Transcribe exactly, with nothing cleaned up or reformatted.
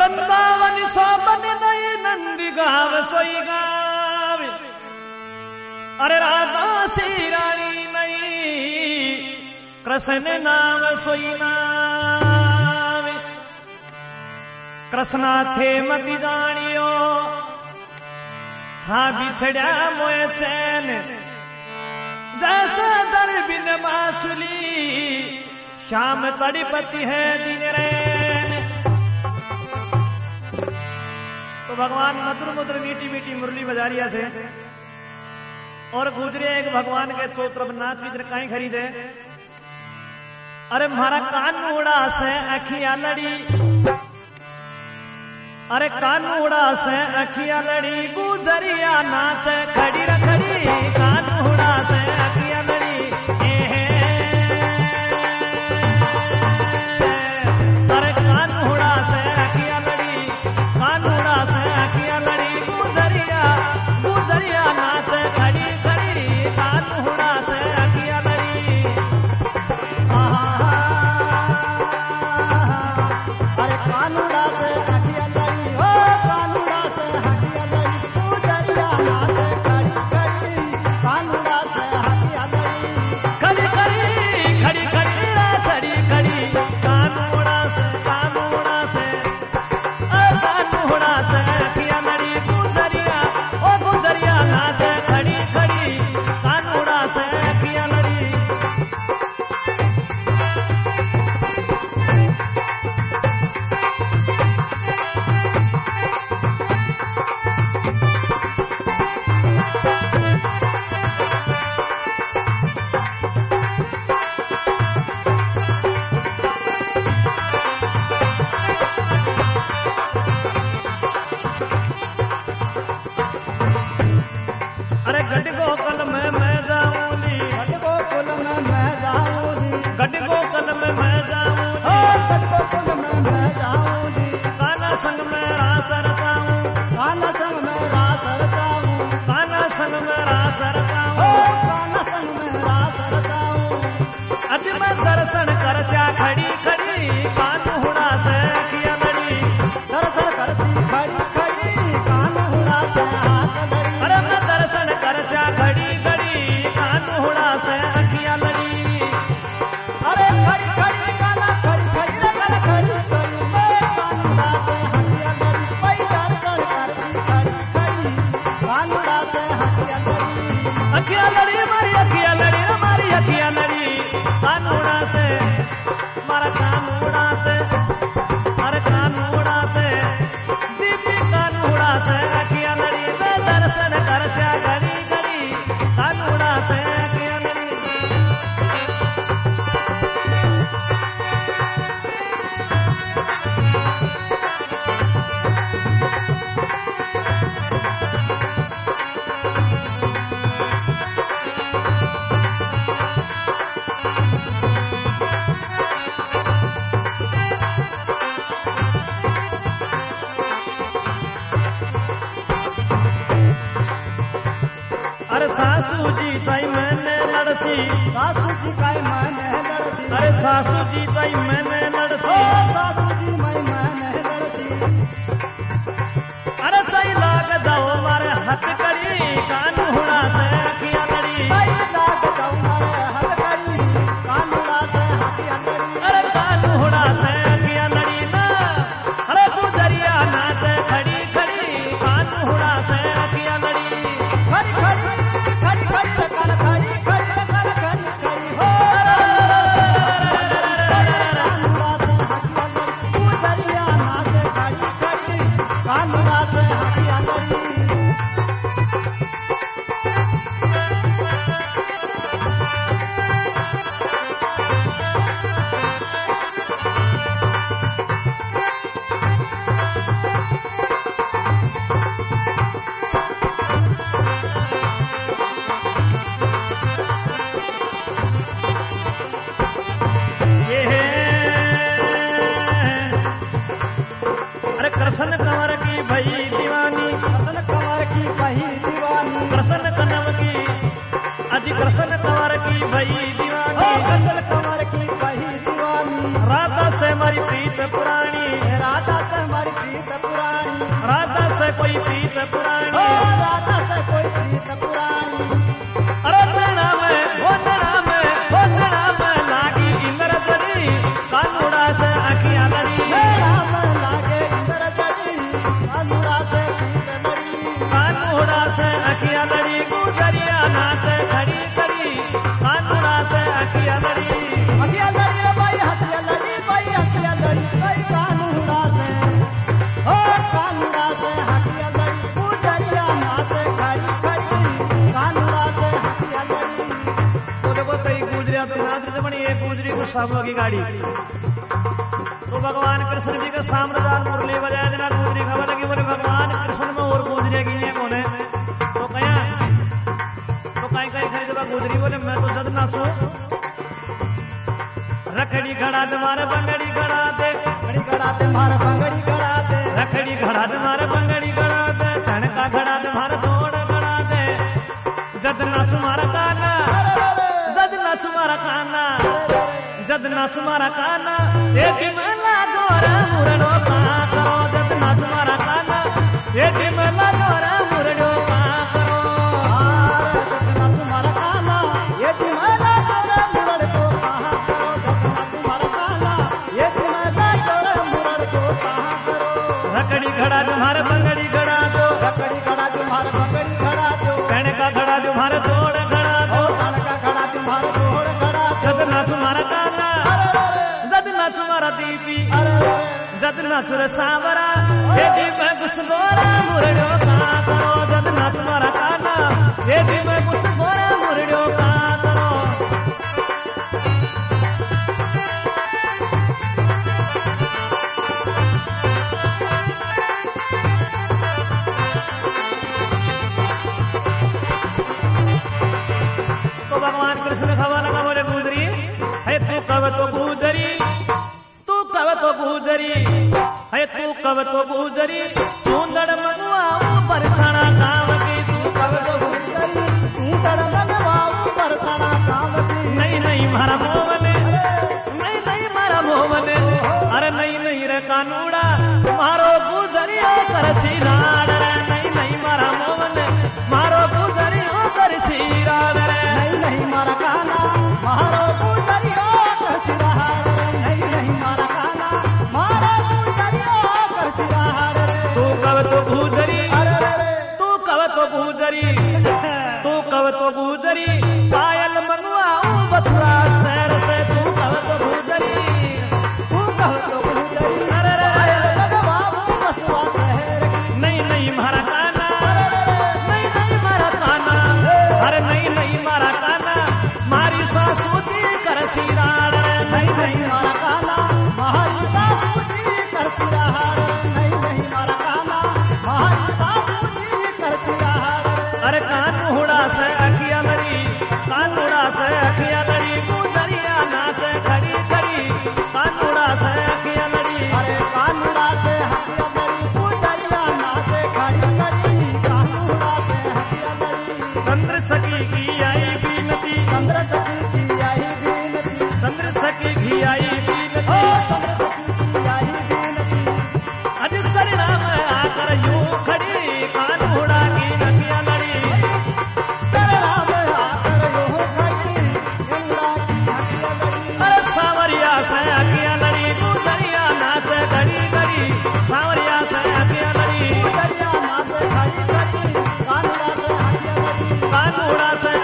वृंदावन सोबन नई नंदी गाव सोई गाव अरे राधा सी रानी नई कृष्ण नाम सोई नाम कृष्णा थे मति जानियो हाँ बिछड़ा मोए चैन जैसा दर बिन माचुली श्याम तड़पति है दिन रैन। तो भगवान मधुर मधुर मीठी मीठी मुरली बजारिया से और गुजरे एक भगवान के चौत्र नाच विच कहीं खरीदे अरे मारा कान उड़ा से अखिया लड़ी अरे कान उड़ा से अखिया लड़ी गुजरिया नाच खड़ी रखड़ी कान उड़ा से अखिया लड़ी अरे कान उड़ा से अखिया लड़ी कान उड़ा से अखिया लड़ी गुजरिया गुजरिया नाच खड़ी खड़ी कान उड़ा से अखिया लड़ी अरे कान उड़ा से अखिया लड़ी हो कान उड़ा से अखिया लड़ी गुजरिया नाच खड़ी खड़ी कान उड़ा से अखिया लड़ी खड़ी खड़ी खड़ी खड़ी खड़ी खड़ी कान उड़ा से कान उड़ा से कान उड़ा से अखिया लड़ी गुजरिया ओ गुजरिया नाच खड़ी खड़ी कान उड़ा से अखिया लड़ी। अरे गड्डी को कल में मैं जाऊंगी गड्डी को कुल में मैं जाऊंगी गड्डी को कल में मैं जाऊंगी ओ गड्डी को कुल में मैं जाऊंगी काना संग में रास रचाऊं काना संग में रास रचाऊं काना संग में रास ओ रचाऊं काना संग में रास रचाऊं अति मैं दर्शन कर चा खड़ी खड़ी कान हुड़ा से अखिया लड़ी दर्शन करती खड़ी खड़ी कान उड़ा से हाथ लड़ी अरे मैं दर्शन कर चा खड़ी खड़ी कान हुड़ा से अखिया लड़ी। अरे खड़ी खड़ी काना खड़ी खड़ी रे काना खड़ी खड़ी मैं कान उड़ा से हटिया लड़ी पई दर्शन करती खड़ी खड़ी कान उड़ा से हटिया लड़ी अखिया लड़ी मारी अखिया लड़ी रे मारी अखिया लड़ी कान उड़ा से मारा कान उड़ा से अरे कान उड़ा से दीदी कान उड़ा से अखिया लड़ी मैं दर्शन कर चा घड़ी घड़ी कान उड़ा से अखिया लड़ी। अरे सासू जी ताई मैंने लड़सी सासू जी काय मैंने लड़सी अरे सासू जी ताई मैंने ओ लड़सी सासू जी मैं मैंने लड़सी अरे ताई लाग जाओ मारे हथ करी कान हुड़ा से अखिया लड़ी ताई लाग जाऊं मारे हाथ करी कान उड़ा से हटिया लड़ी अरे कान हुड़ा से अखिया लड़ी ना अरे गुजरिया नाच खड़ी खड़ी कान हुड़ा से अखिया लड़ी। खड़ी खड़ी खड़ी खड़ी रे काना खड़ी खड़ी रे काना खड़ी खड़ी हो कान उड़ा से हटिया लड़ी गुजरिया नाच खड़ी खड़ी कान उड़ा से हटिया लड़ी ये है अरे कृष्ण कंवर की भई दीवानी कृष्ण कंवर की भई दीवानी कृष्ण कनव की अजी कृष्ण कंवर की भई ओ दीवानी कृष्ण कंवर की भई दीवानी राधा से हमारी प्रीत पुरानी राधा से हमारी प्रीत बाबू की गाड़ी। तो भगवान कृष्ण जी का साम्राज्य मुरली बजाया जना गुजरी खबर लगी बोले भगवान कृष्ण में और गुजरे की है बोले तो कया तो कहीं कहीं खरीद गुजरी बोले मैं तो जद नाचू रखड़ी खड़ा दे मारे बंगड़ी खड़ा दे बंगड़ी खड़ा दे मारे बंगड़ी खड़ा दे रखड़ी खड़ा दे मारे बंगड़ी खड़ा दे धनका खड़ा दे मारे दौड़ खड़ा दे जद नाच मारा काना जद नाच मारा काना जद नाच मारा काना एक मला गोरा मुरडो का करो जद नाच मारा काना एक मला गोरा मुरडो का करो जद नाच मारा काना एक मला गोरा मुरडो कहा करो जद नाच मारा काना एक मला गोरा मुरडो कहा करो रखड़ी खड़ा तुम्हारे बंगड़ी खड़ा दो रखड़ी खड़ा तुम्हारे बंगड़ी खड़ा दो कणका खड़ा तुम्हारे दौड़ खड़ा दो कणका खड़ा तुम्हारे दौड़ खड़ा जद नाच मारा काना जद नाच मारा दीपी जद नाच रे सांवरा एडी में घुसगोरा मुरड़ो का करो जद नाच मारा काना एडी में घुसगोरा मुरड़ो का करो तो भगवान कृष्ण खबर लगा बोले गुजरी है तू कब तो गुजरी तू कब तो गुजरी है तू कब तो गुजरी सुंदर मगुआ बरसाना काम की तू कब तो गुजरी सुंदर मगुआ बरसाना काम की नहीं नहीं मारा मोहन नहीं नहीं मारा मोहन अरे नहीं नहीं रे कानूड़ा मारो गुजरी कर छिराड़ रे नहीं नहीं मारा मोहन मारो गुजरी कर छिराड़ रे नहीं नहीं मारा काना मारो गुजरी कर छिराड़ रे नहीं नहीं मारा काना मारो गुजरी कर छिराड़ रे तू कब तो गुजरी तू कब तो गुजरी तू कब तो गुजरी पायल मंगवा बथुरा शहर से तू कब तो गुजरी तू कब तो गुजरी अरे रे लगवा बसवा शहर नहीं नहीं मारा काना नहीं नहीं मारा काना अरे नहीं नहीं मारा काना मारी सासू जी कर छिराड़ रे नहीं नहीं मारा काना मारी सासू जी कर छिराड़ नहीं नहीं मारा काना मारी सासू जी कर छिराड़ अरे कानूड़ा से अखिया लड़ी कानूड़ा से अखिया लड़ी गुजरिया नाच खड़ी खड़ी कानूड़ा से अखिया लड़ी अरे कानूड़ा से हथिया लड़ी गुजरिया नाच खड़ी खड़ी कानूड़ा से हथिया लड़ी चंद्र सखी की आई बीनती चंद्र सखी की आई बीनती चंद्र सखी की आई ओ बीनती चंद्र सखी की आई बीनती अज चरणा में आकर यूं खड़ी कानूड़ा की नखिया लड़ी चरणा में आकर यूं खड़ी कानूड़ा की हथिया लड़ी अरे सावरिया से अखिया लड़ी गुजरिया नाच खड़ी खड़ी सावरिया से अखिया लड़ी गुजरिया नाच खड़ी खड़ी कानूड़ा से हथिया लड़ी कानूड़ा से